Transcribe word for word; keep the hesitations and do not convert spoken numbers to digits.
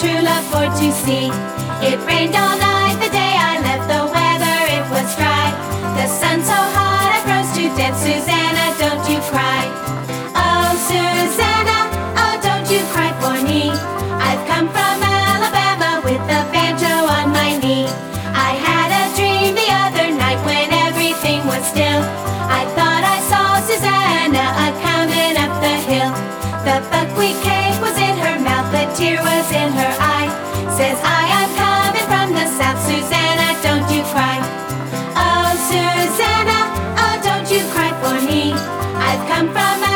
true love for to see. It rained all night the day I left, the weather it was dry. The sun so hot I froze to death. Susanna, don't you cry. Oh, Susanna, oh, don't you cry for me. I've come from Alabama with a banjo on my knee. I had a dream the other night when everything was still. I thought I saw Susanna a-comin' up the hill. The buckwheat cake was in her mouth, the tear was in her eye. Says I, I'm coming from the south. Susanna, don't you cry. Oh, Susanna, oh, don't you cry for me. I've come from